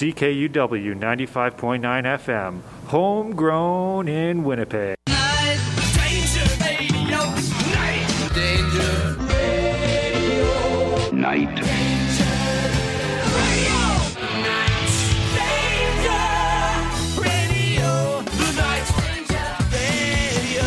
CKUW 95.9 FM, homegrown in Winnipeg. Night Danger Radio. Night Danger Radio. Night Danger Radio. Night Danger Radio. The Night Danger Radio.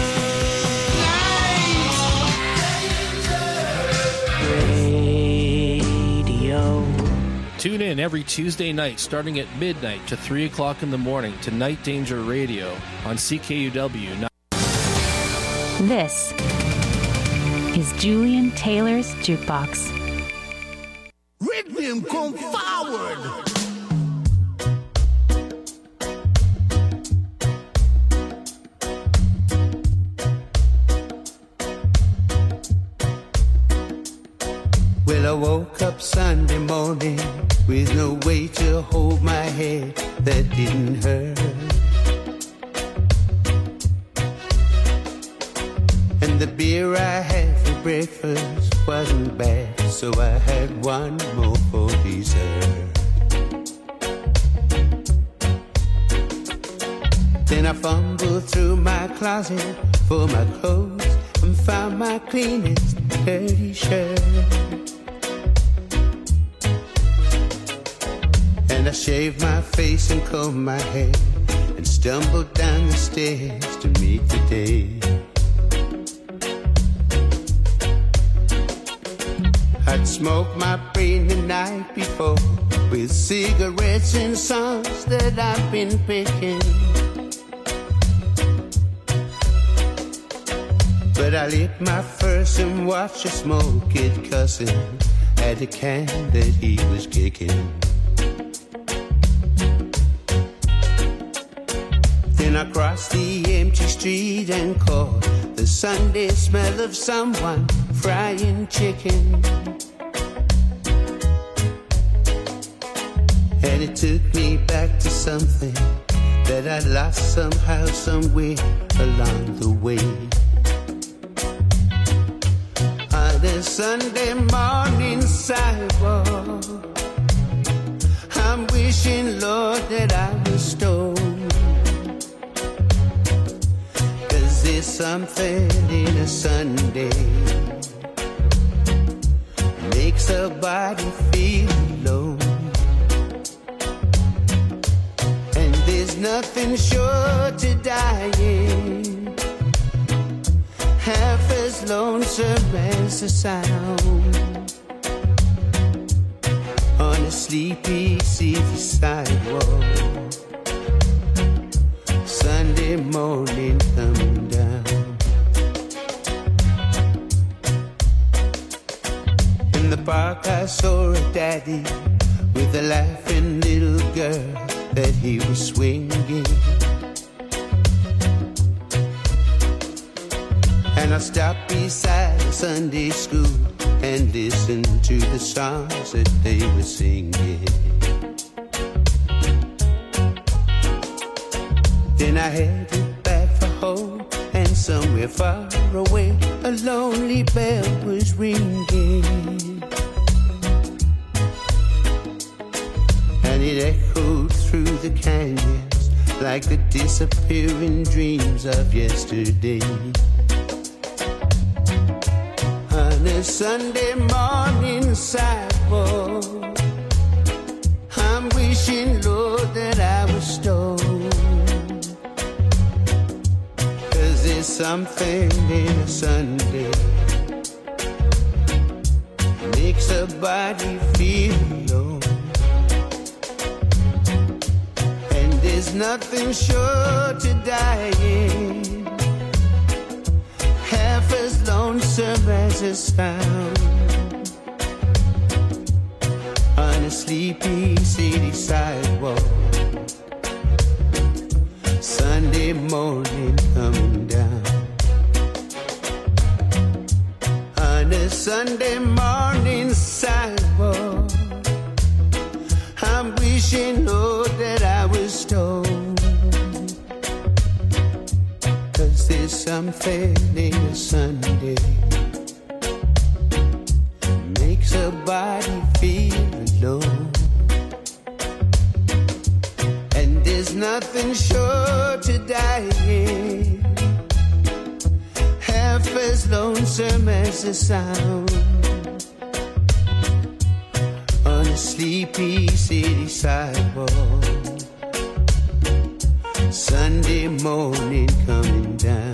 Night Danger Radio. Tune in every Tuesday night starting at midnight to 3 o'clock in the morning to Night Danger Radio on CKUW. This is Julian Taylor's Jukebox. Rhythm, come forward. Well, I woke up Sunday morning with no way to hold my head that didn't hurt. And the beer I had for breakfast wasn't bad, so I had one more for dessert. Then I fumbled through my closet for my clothes and found my cleanest dirty shirt. And I shaved my face and combed my hair and stumbled down the stairs to meet the day. I'd smoked my brain the night before with cigarettes and songs that I've been picking. But I lit my first and watched her smoke it, cussing at the can that he was kicking. Then I crossed the empty street and caught the Sunday smell of someone frying chicken. And it took me back to something that I lost somehow, somewhere along the way. On a Sunday morning sidewalk, I'm wishing, Lord, that I was stoned. There's something in a Sunday makes a body feel alone. And there's nothing short to dying half as lonesome as the sound on a sleepy city sidewalk. Sunday morning coming down. In the park I saw a daddy with a laughing little girl that he was swinging. And I stopped beside a Sunday school and listened to the songs that they were singing. Then I headed back for home, and somewhere far away a lonely bell was ringing. And it echoed through the canyons like the disappearing dreams of yesterday. On a Sunday morning sidewalk, I'm wishing, Lord, that I was stoned. There's something in a Sunday makes a body feel alone. And there's nothing short to dying half as lonesome as a sound on a sleepy city sidewalk. Sunday morning coming down. On a Sunday morning sidewalk, I'm wishing, Lord, that I was stoned. 'Cause there's something in a Sunday makes a body feel alone. nothing sure to die in, half as lonesome as the sound on a sleepy city sidewalk. Sunday morning coming down.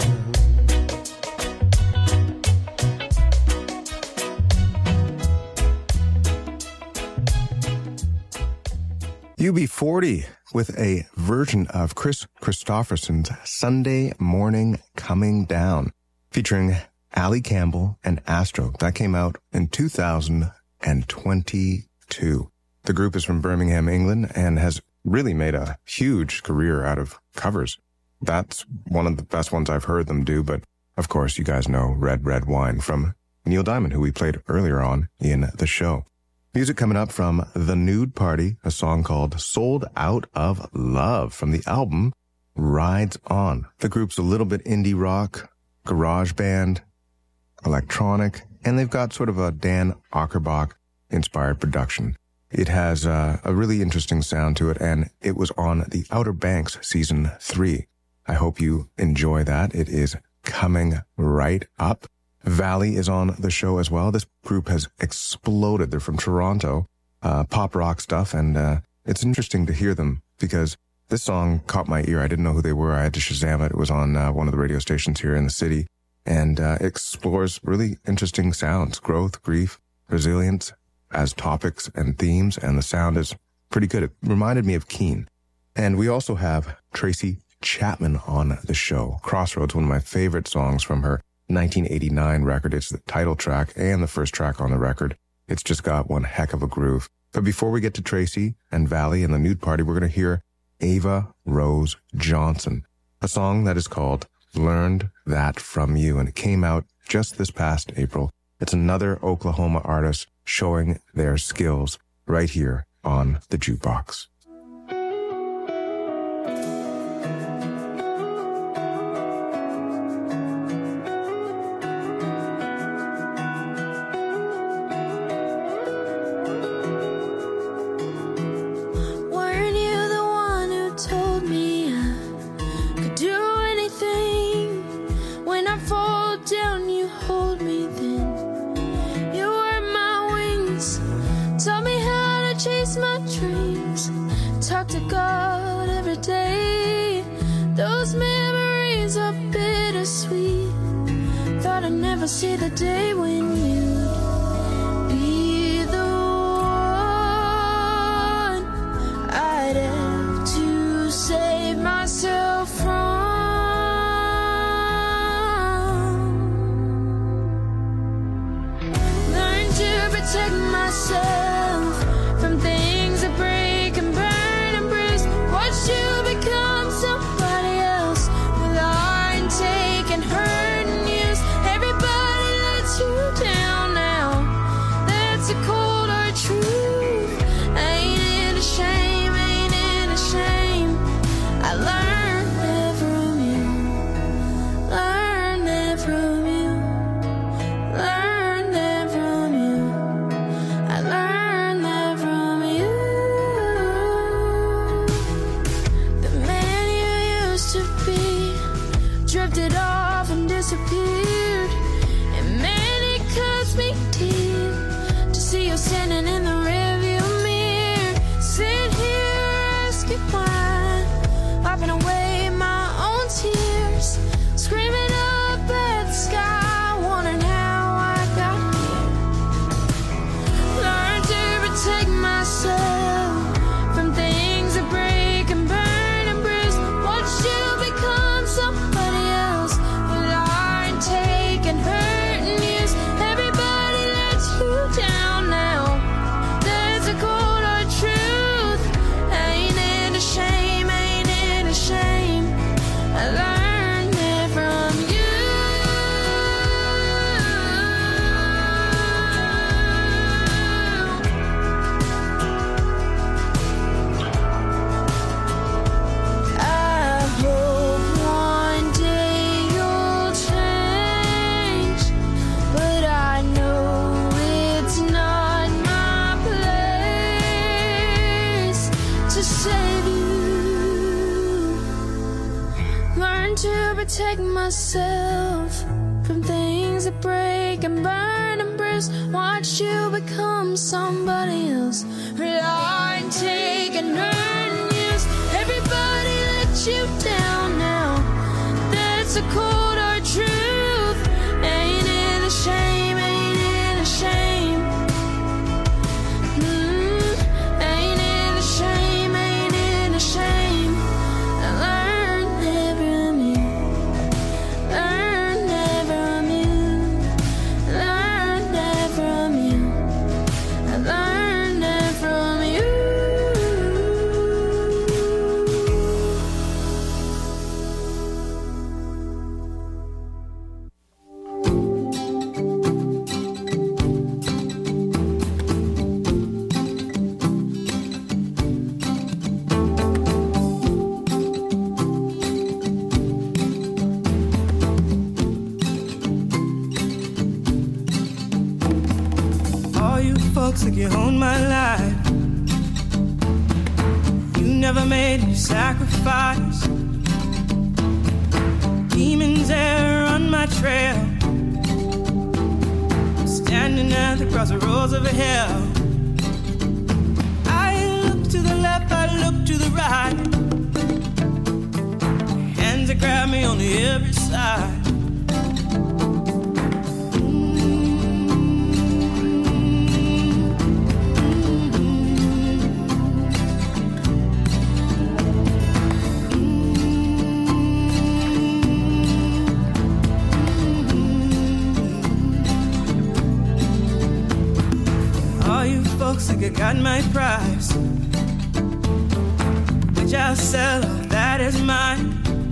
UB40 with a version of Chris Christopherson's Sunday Morning Coming Down, featuring Ali Campbell and Astro. That came out in 2022. The group is from Birmingham, England, and has really made a huge career out of covers. That's one of the best ones I've heard them do, but of course you guys know Red, Red Wine from Neil Diamond, who we played earlier on in the show. Music coming up from The Nude Party, a song called Sold Out of Love from the album Rides On. The group's a little bit indie rock, garage band, electronic, and they've got sort of a Dan Auerbach inspired production. It has a really interesting sound to it, and it was on The Outer Banks Season 3. I hope you enjoy that. It is coming right up. Valley is on the show as well. This group has exploded. They're from Toronto, pop rock stuff, and it's interesting to hear them because this song caught my ear. I didn't know who they were. I had to Shazam it. It was on one of the radio stations here in the city, and explores really interesting sounds, growth, grief, resilience as topics and themes, and the sound is pretty good. It reminded me of Keane. And we also have Tracy Chapman on the show. Crossroads, one of my favorite songs from her 1989 record. It's the title track and the first track on the record. It's just got one heck of a groove. But before we get to Tracy and Valley and The Nude Party, we're going to hear Ava Rose Johnson, a song that is called Learned That From You, and it came out just this past April. It's another Oklahoma artist showing their skills right here on the Jukebox. To God every day. Those memories are bittersweet. Thought I'd never see the day when you'd be the one I'd have to save myself from. Learn to protect myself from things that break and burn. Watch you become somebody else with lie and take and hurt and use. Everybody lets you down now. That's a cold hard truth. Ain't it a shame? Ain't it a shame? I learned that from you. Learned that from you. Learned that from you. I learned that from you. To be drifted off and disappeared, and man, it cuts me deep to see you standing in the rearview mirror. Sit here asking why, wiping away my own tears, screaming up at the sky, wondering how I got here. Learn to protect myself from things that break and burn. You become somebody else. You lie and take and hurt and use. Everybody lets you down now. There's a cold hard truth. Ain't it a shame? Ain't it a shame? I learned it from you. Save you. protect myself from things that break and burn and bruise. Watch you become somebody else. Rely and take and earn and use. Everybody let you down now. That's a cold hard truth. Ain't it a shame? Ain't it a shame? Ain't it a shame? Ain't it a shame? I learned never me. Learn never you. Learn never you. I learned that from you. All you folks like you own my life. You never made any sacrifice. Demons there on my trail. Standing at the crossroads of hell. I look to the left, I look to the right. Hands that grab me on every side. All you folks think I got my price, which I'll sell, all that is mine.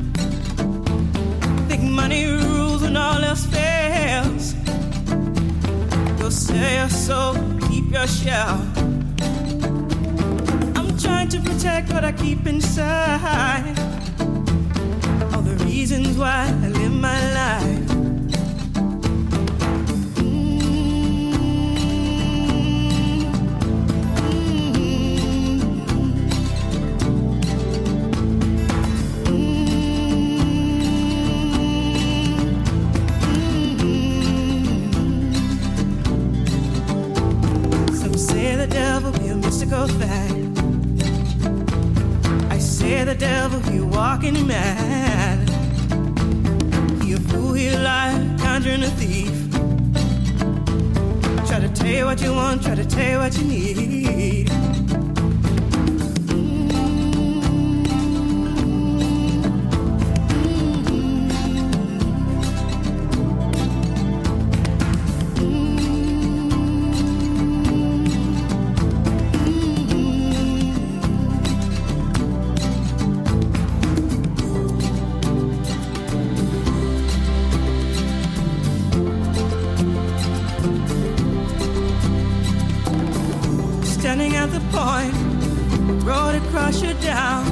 Think money rules when all else fails. Go sell your soul, keep your shell. I'm trying to protect what I keep inside. All the reasons why I live my life. Some say the devil be a mystical thing. I say the devil be walking mad. He a fool, he a liar, conjuring a thief. Try to tell you what you want, try to tell you what you need. Standing at the point, road across you down.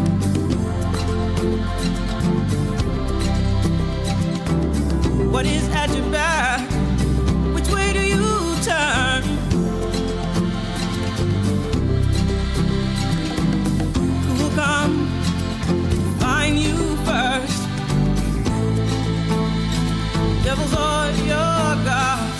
What is at your back? Which way do you turn? Who will come find you first? Devils or your gods?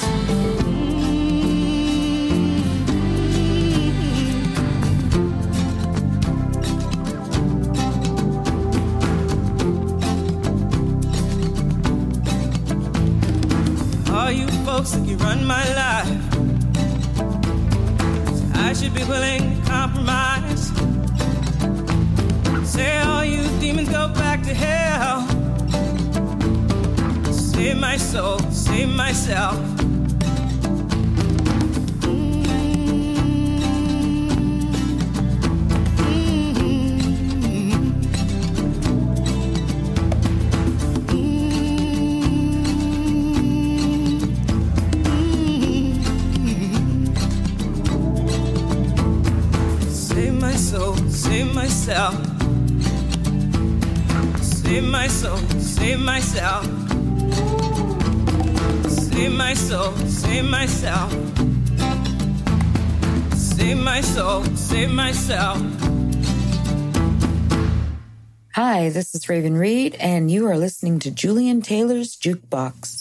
All you folks think you run my life, I should be willing to compromise. Say all you demons go back to hell. Save my soul, save myself. Save myself. Save my soul, save myself. Save my soul, save myself. Save my soul, save myself. Hi, this is Raven Reed, and you are listening to Julian Taylor's Jukebox.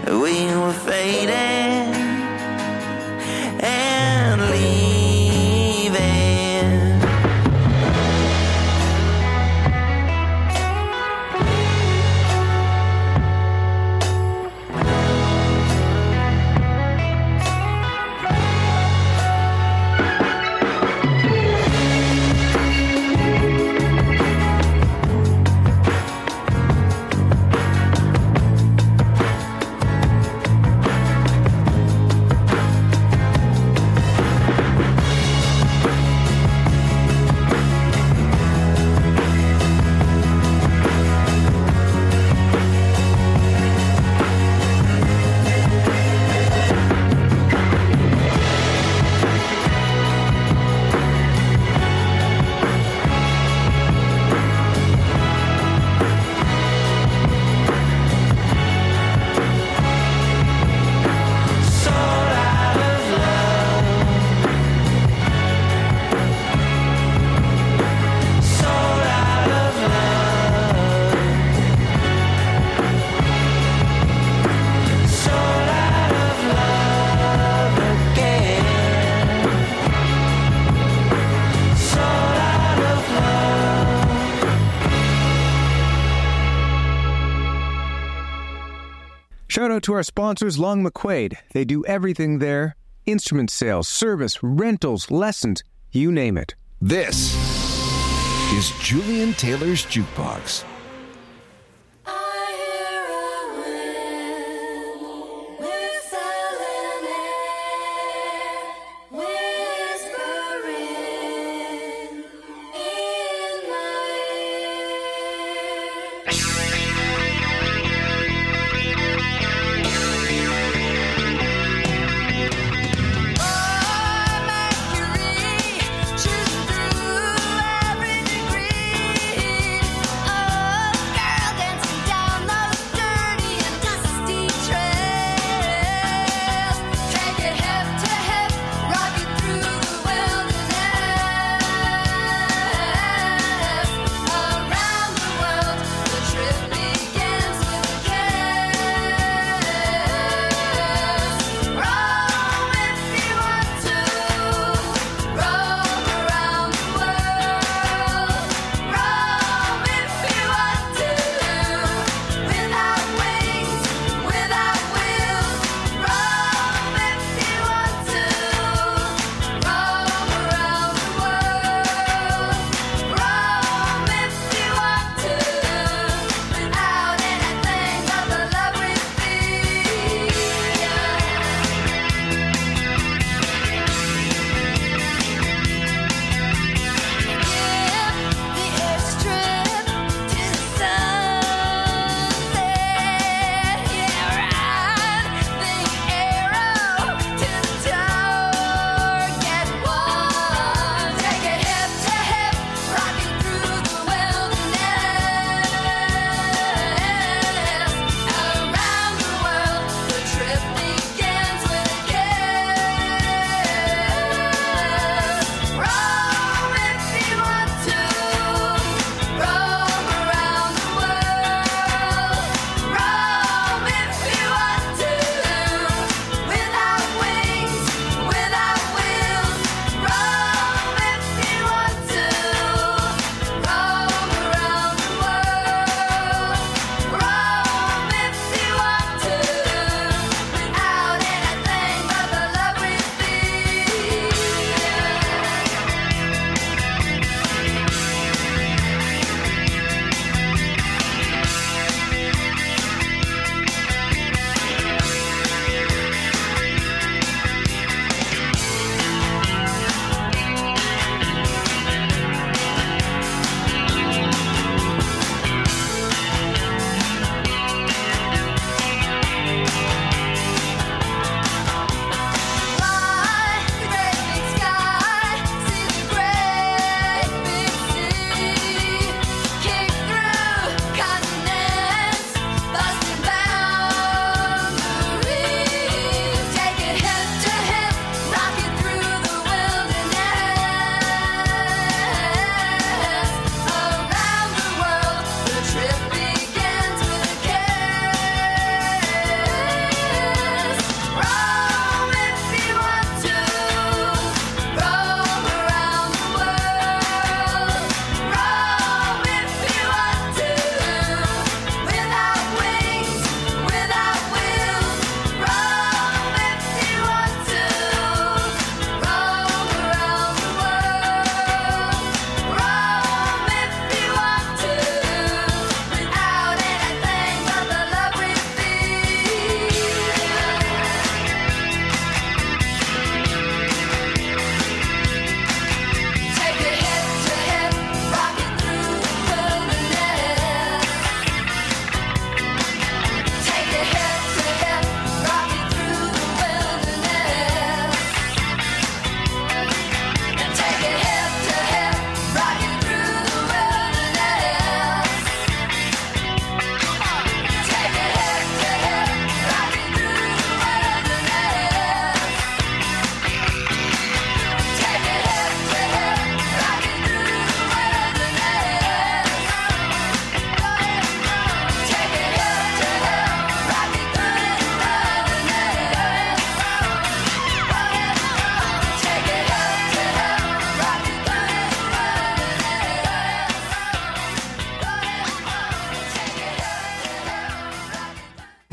we were fading and leaving. Shout out to our sponsors, Long McQuaid. They do everything there. Instrument sales, service, rentals, lessons, you name it. This is Julian Taylor's Jukebox. Choose through every degree.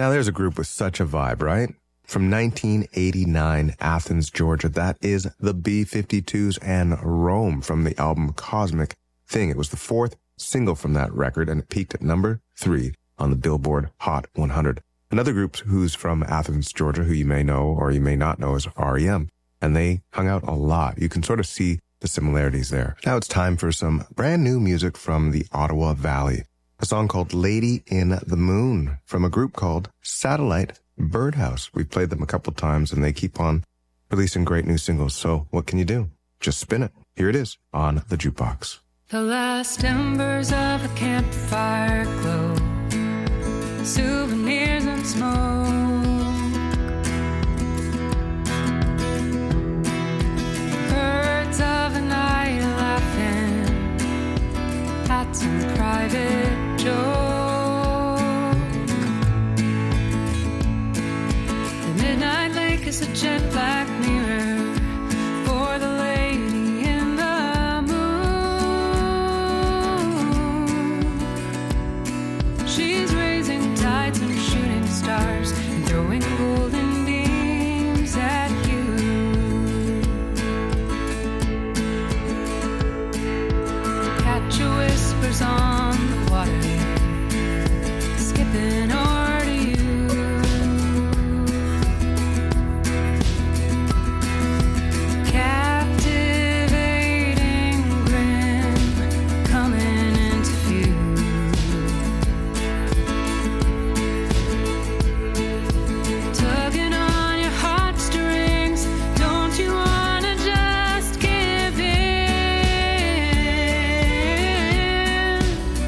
Now there's a group with such a vibe, right? From 1989, Athens, Georgia. That is the B-52s and Rome from the album Cosmic Thing. It was the fourth single from that record, and it peaked at number 3 on the Billboard Hot 100. Another group who's from Athens, Georgia, who you may know or you may not know, is R.E.M., and they hung out a lot. You can sort of see the similarities there. Now it's time for some brand new music from the Ottawa Valley. A song called Lady in the Moon from a group called Satellite Birdhouse. We've played them a couple times and they keep on releasing great new singles. So what can you do? Just spin it. Here it is on the Jukebox. The last embers of the campfire glow, souvenirs and smoke, birds of the night laughing at some private joke. The midnight lake is a jet black mirror for the lady in the moon. She's raising tides and shooting stars and throwing golden beams at you. Catch your whispers on the water, skipping over to you. Captivating grin coming into view. Tugging on your heartstrings, don't you wanna just give in?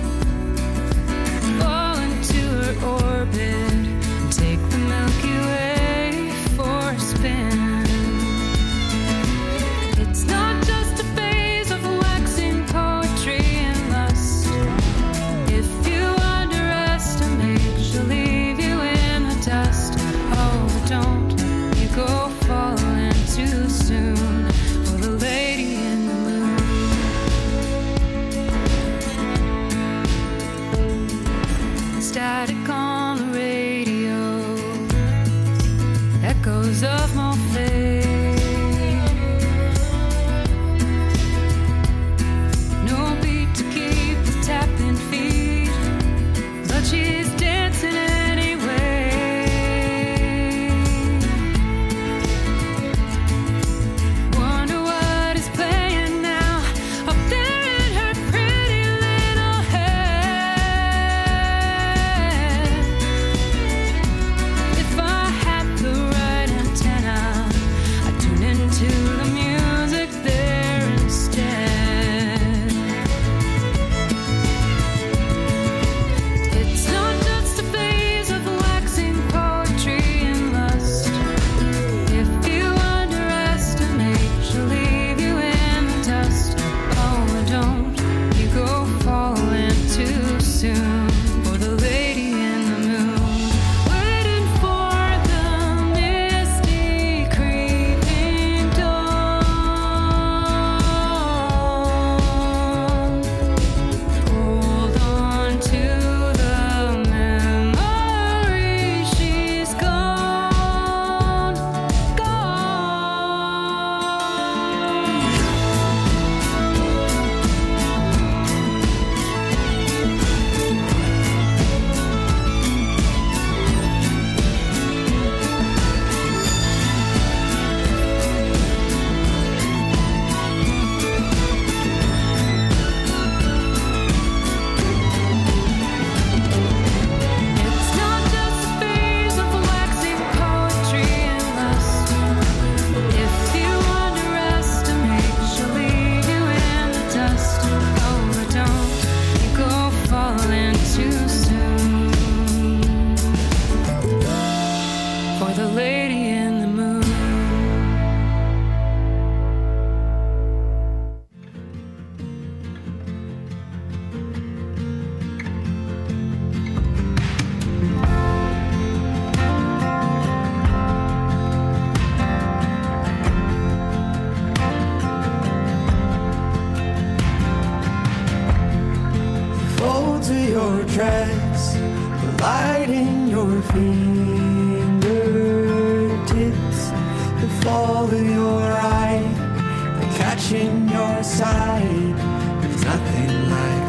Fall into her orbit and take the Milky Way for a spin. It's not just a phase of waxing poetry and lust. If you underestimate, she'll leave you in the dust. Oh, but don't let you go falling too soon for the lady in the moon. Static on the radio, echoes of Morphe. No beat to keep the tapping feet, but she's dancing anyway. Wonder what is playing now up there in her pretty little head. If I had the right antenna, I'd tune into the music there instead. It's not just a phase of waxing poetry and lust. If you underestimate, she'll leave you in the dust. Oh, don't you go falling too soon for the lady in the moon. Waiting for the misty creeping dawn. Hold on to the memory, she's gone, gone. It's not just a phase of waxing poetry and lust. If you underestimate, she'll leave you in the dust. Oh, but don't you go falling too soon for the lady in the moon. Fold to your dress, the light in your fingertips, the fall of your eye, the catch in your side. There's nothing like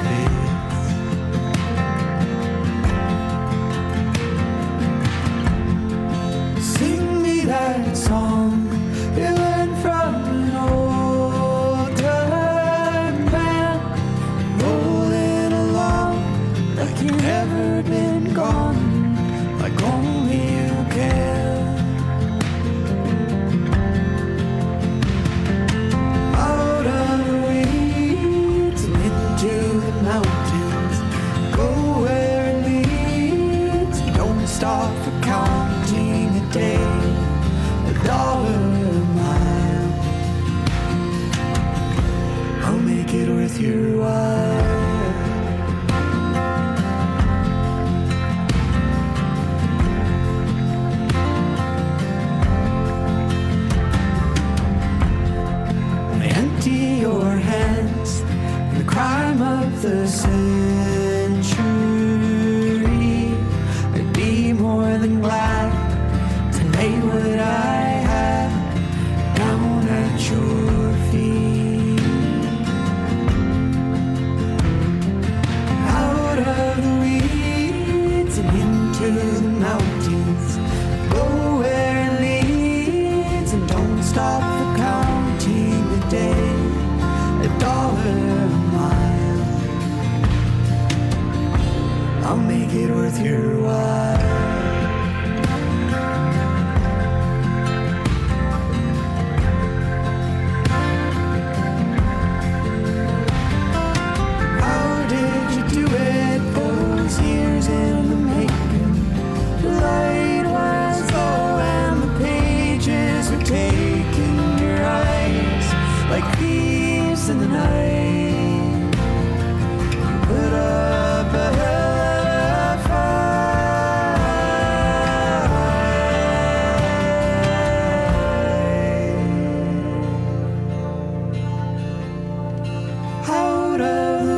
this. Sing me that song you learned from an old time band, rolling along like you've never been gone, like only you can. Out of the weeds and into the mountains, go where it leads. Don't stop for counting a day, a dollar, a mile. I'll make it worth your while. Empty your hands in the crime of the century. I'd be more than glad to lay what I have down at your feet. Out of the weeds and into the mountains, go where it leads, and don't stop for counting the day, a dollar a mile. I'll make it worth your while. How did you do it those years in the making? The light was low and the pages were taking your eyes like thieves in the night. You put up a hell of a fight. Out of the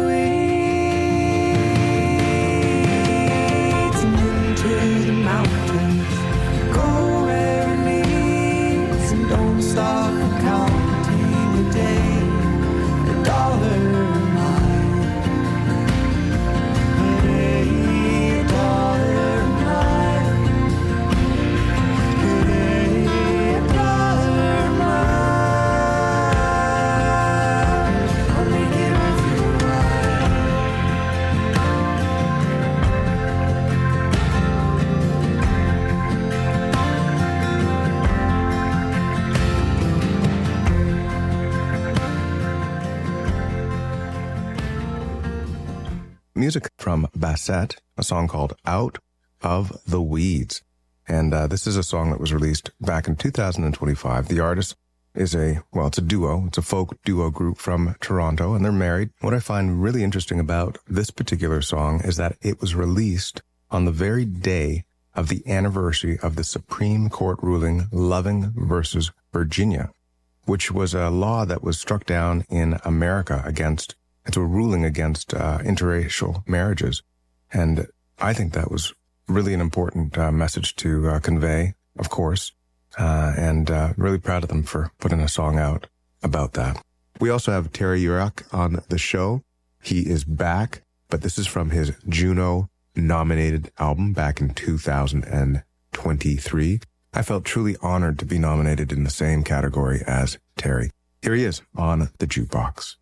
weeds and into the mountains, go where it leads, and don't stop for counting the day, a dollar a mile, a dollar a mile, a dollar a mile. I'll make it worth your while. Music from Bassett, a song called Out of the Weeds. And this is a song that was released back in 2025. The artist is it's a duo. It's a folk duo group from Toronto, and they're married. What I find really interesting about this particular song is that it was released on the very day of the anniversary of the Supreme Court ruling Loving versus Virginia, which was a law that was struck down in America it's a ruling against interracial marriages. And I think that was really an important message to convey, of course, and really proud of them for putting a song out about that. We also have Terry Yurak on the show. He is back, but this is from his Juno-nominated album back in 2023. I felt truly honored to be nominated in the same category as Terry. Here he is on the Jukebox.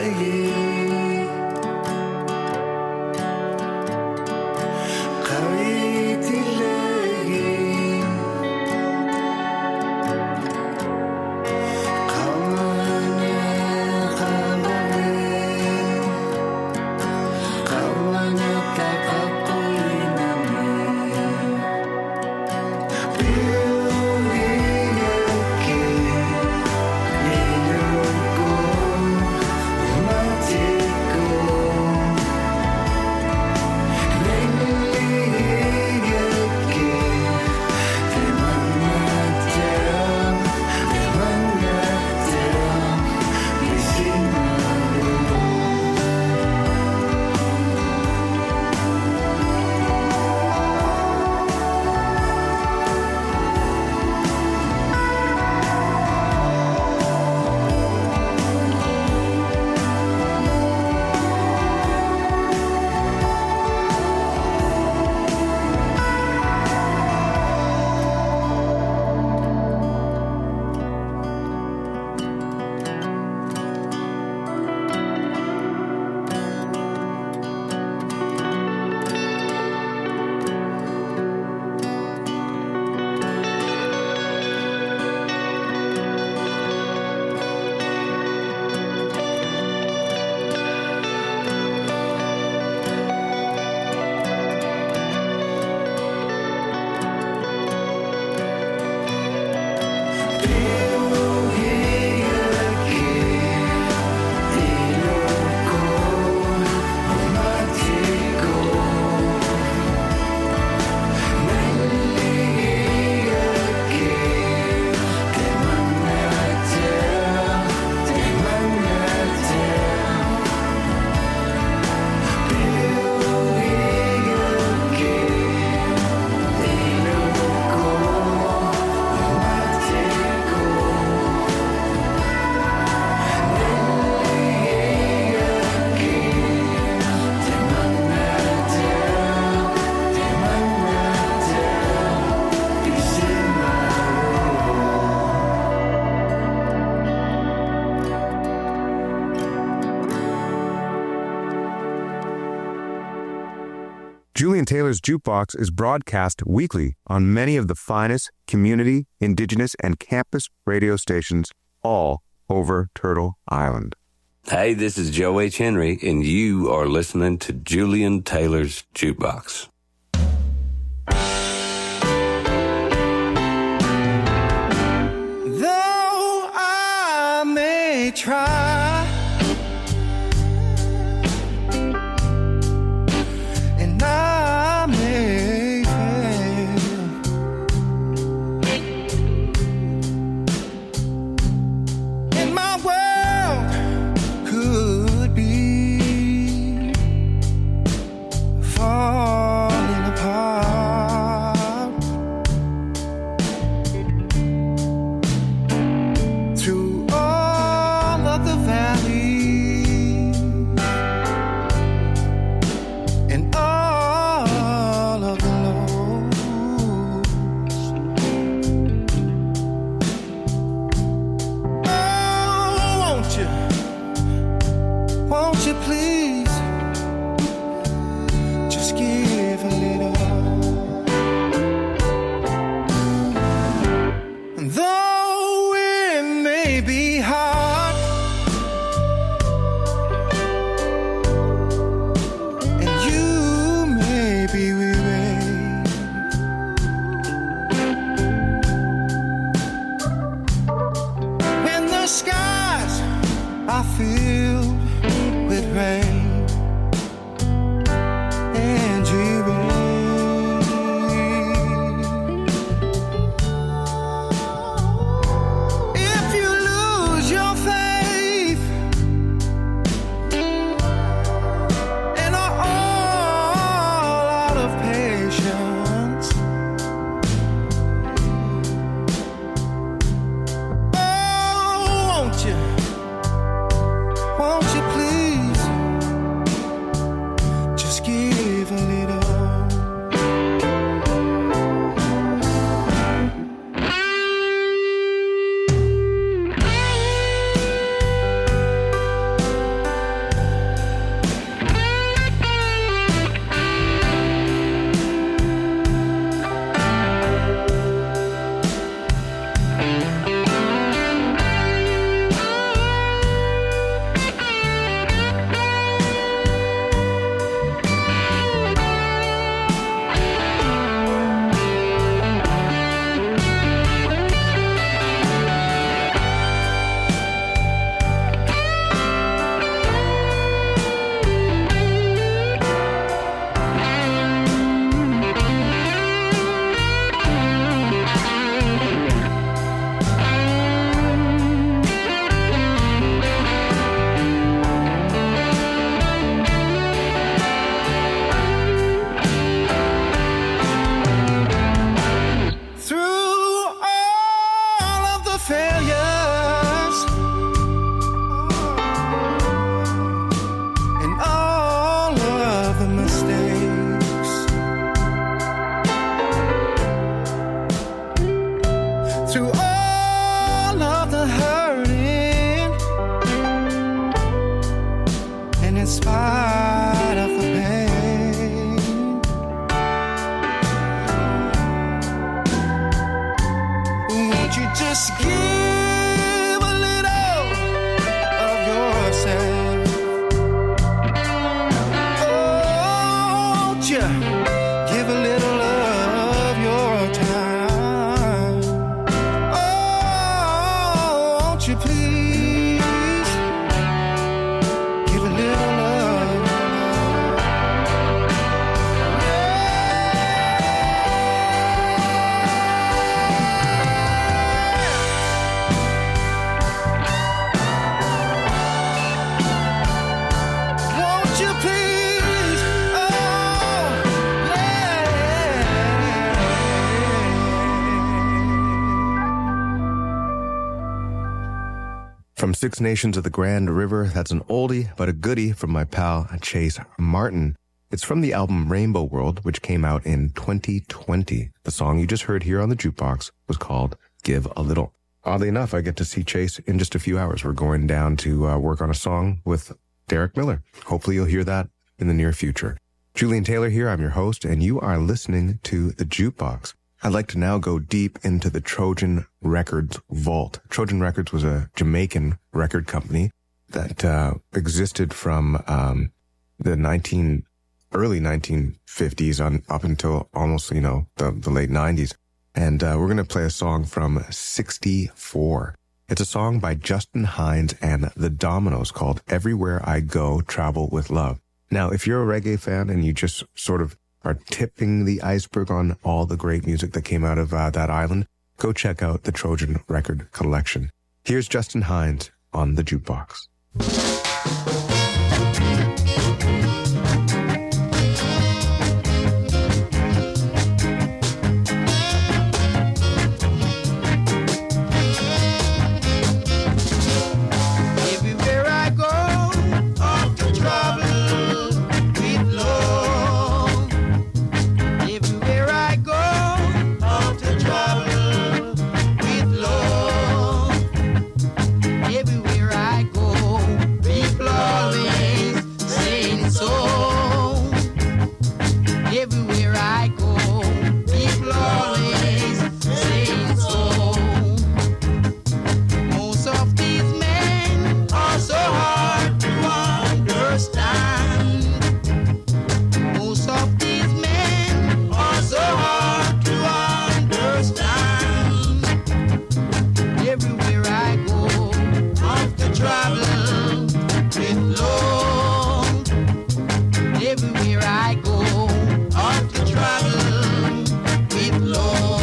Julian Taylor's Jukebox is broadcast weekly on many of the finest community, indigenous, and campus radio stations all over Turtle Island. Hey, this is Joe H. Henry, and you are listening to Julian Taylor's Jukebox. Though I may try, and I may fail, and my world could be falling apart, through all of the valleys and all of the lows, oh, won't you please just give a little. Though it may be hard, and you may be weary, when the skies are filled with rain and dreary, if you lose your faith and are all out of patience, oh, Give a little of yourself. Won't you give a little of your time? Oh, won't you please give a little love? Won't you please? Oh, From Six Nations of the Grand River, that's an oldie but a goodie from my pal Chase Martin. It's from the album Rainbow World, which came out in 2020. The song you just heard here on the jukebox was called Give a Little. Oddly enough, I get to see Chase in just a few hours. We're going down to work on a song with Derek Miller. Hopefully you'll hear that in the near future. Julian Taylor here. I'm your host, and you are listening to The Jukebox. I'd like to now go deep into the Trojan Records vault. Trojan Records was a Jamaican record company that existed from the early 1950s on up until almost, the late 90s. And we're going to play a song from 64. It's a song by Justin Hines and the Dominoes called Everywhere I Go, Travel with Love. Now, if you're a reggae fan and you just sort of are tipping the iceberg on all the great music that came out of that island, go check out the Trojan Record Collection. Here's Justin Hines on the jukebox. everywhere I go, off to travel with love. Everywhere I go, off to travel with love. Everywhere I go, people always saying so. Everywhere I go, people always saying so. Most of these men are so hard to understand. Most of these men are so hard to understand. Everywhere I go, off to travel with love. Everywhere I go, off to travel with love.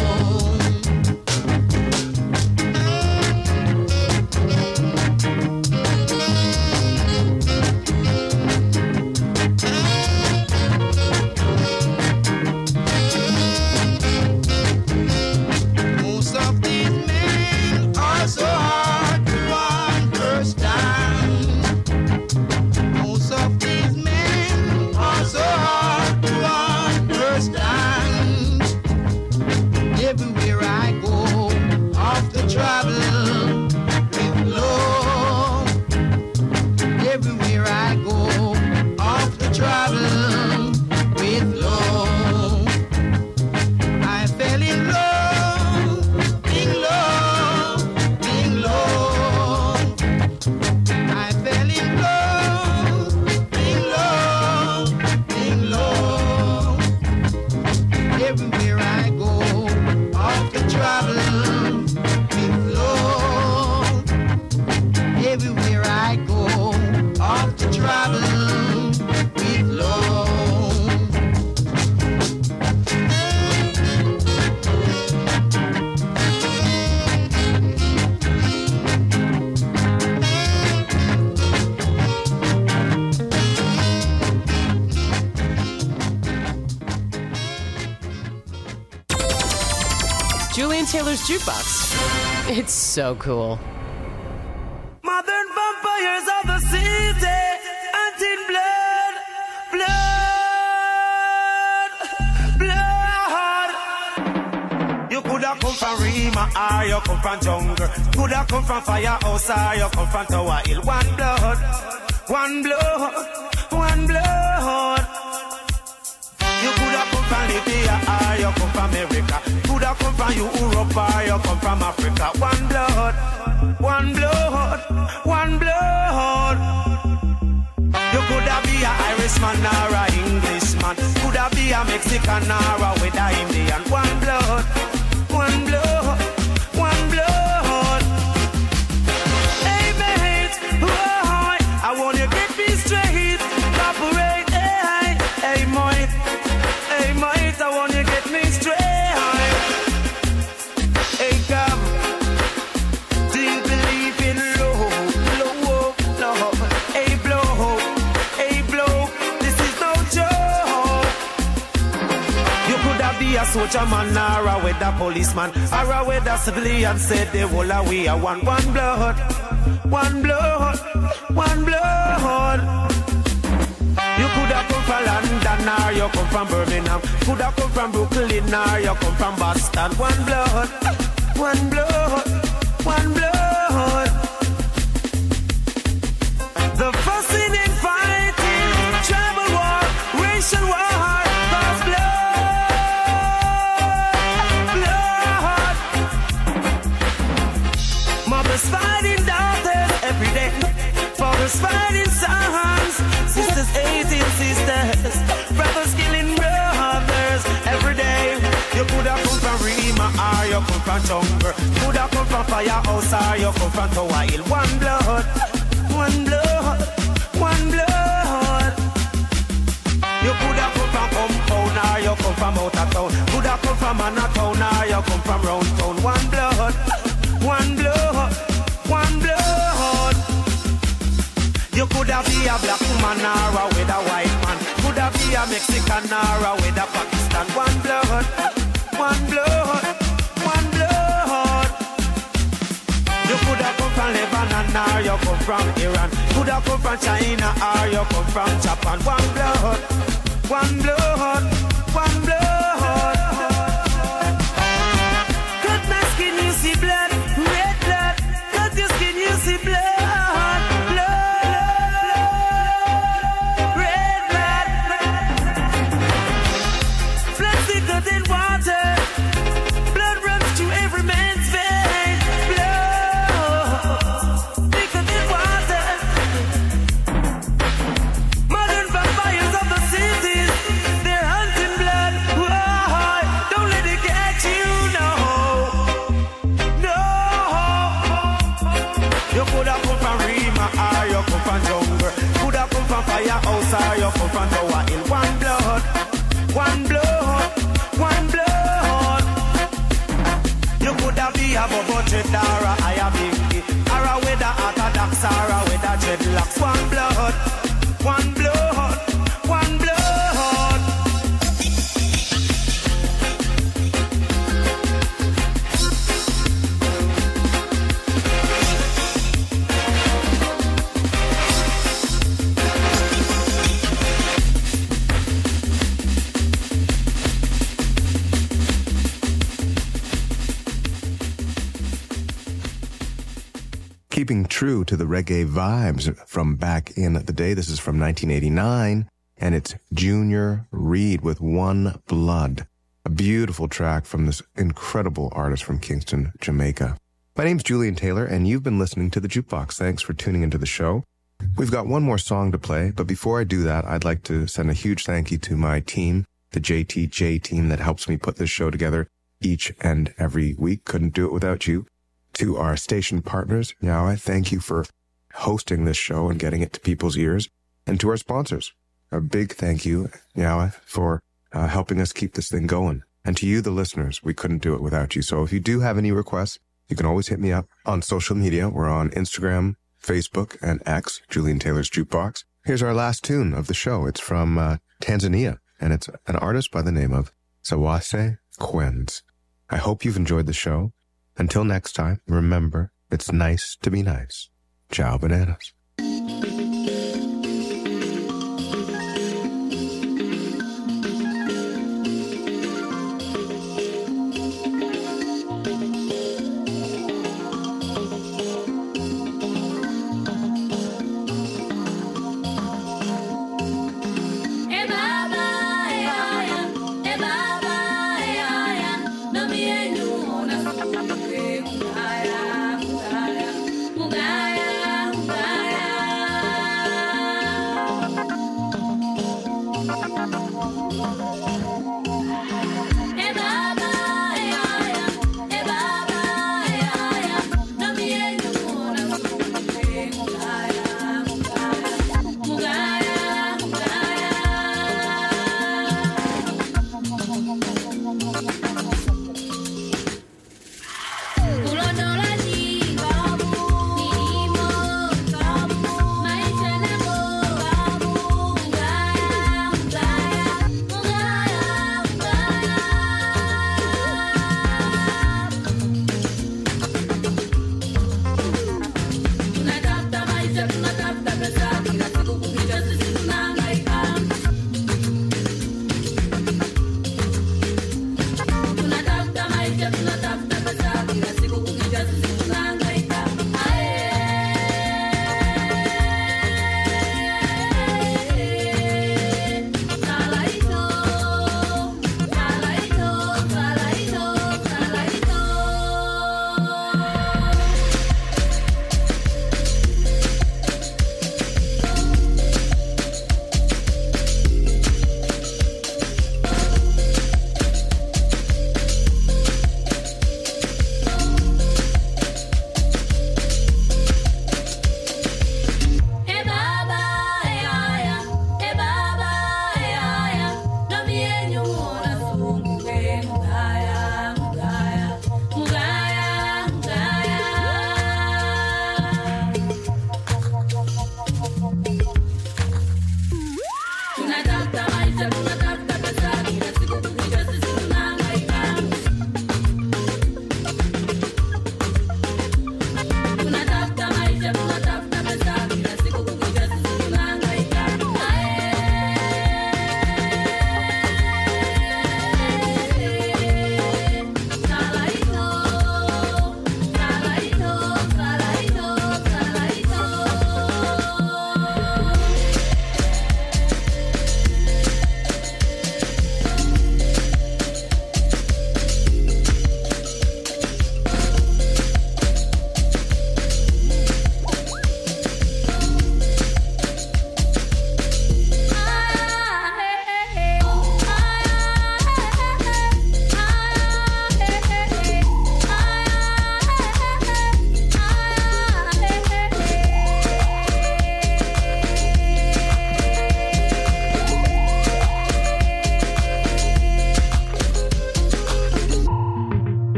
Most of these men are so hard to understand. Most of these men are so hard to understand. Everywhere I go, off to travel with love. Everywhere I go, off to travel with love. I fell in love, in love, in love. I fell in love, in love, in love. Everywhere I go, off to travel with love. Everywhere I go, off to travel with love. Julian Taylor's Jukebox. It's so cool. Modern vampires of the city, hunting blood, blood, blood. You coulda come from Rima or you come from jungle. Coulda come from Firehouse or you come from Tower Hill. One blood, one blood, one blood. You coulda come from Libya or you come from America. Coulda come come from Europe or you come from Africa. One blood, one blood, one blood. You could have be an Irishman or an Englishman. Could have be a Mexican or a with a Indian. One blood, one blood, one blood. Hey mate, whoa, I want you to get me straight. Cooperate, hey, hey mate, I want you to get me straight. Hey come, do you believe in love, love? Hey blow, this is no joke. You could have be a soldier man or a weather policeman or a weather civilian. Said the whole of we are one blood, one blood, one blood. You could have come from London or you come from Birmingham. Could have come from Brooklyn or you come from Boston. One blood, one blood, one blood. The fussing and fighting, tribal war, racial war, cause blood. Mothers fighting daughters every day. Fathers fighting sons. Sisters hating sisters. Brothers killing brothers every day. You could have come from Rima or you come from Jungle. Could have come from Firehouse or you come from Tower Hill. One blood, one blood, one blood. You could have come from Compound or you come from Outer Town. Could have come from Manhattan or you come from Round Town. One blood, one blood, one blood. You could have be a black woman or a with a white man. Could have be a Mexican or a with a Pakistan. One blood, one blood, one blood. You could have come from Lebanon or you come from Iran. Could have come from China or you come from Japan. One blood, one blood, one blood. Cut my skin, you see blood, red blood. Cut your skin, you see blood. Firehouse or you come from Tower Hill. One blood, one blood, one blood. You could have be a Bobo Dread or a Higher Binky or a with a Orthodox or a with a dreadlocks. One blood, one blood, one blood. Keeping true to the reggae vibes from back in the day. This is from 1989, and it's Junior Reid with One Blood, a beautiful track from this incredible artist from Kingston, Jamaica. My name's Julian Taylor, and you've been listening to The Jukebox. Thanks for tuning into the show. We've got one more song to play, but before I do that, I'd like to send a huge thank you to my team, the JTJ team that helps me put this show together each and every week. Couldn't do it without you. To our station partners, Nyawa, thank you for hosting this show and getting it to people's ears. And to our sponsors, a big thank you, Nyawa, for helping us keep this thing going. And to you, the listeners, we couldn't do it without you. So if you do have any requests, you can always hit me up on social media. We're on Instagram, Facebook, and X, Julian Taylor's Jukebox. Here's our last tune of the show. It's from Tanzania, and it's an artist by the name of Sawase Quenz. I hope you've enjoyed the show. Until next time, remember, it's nice to be nice. Ciao, bananas.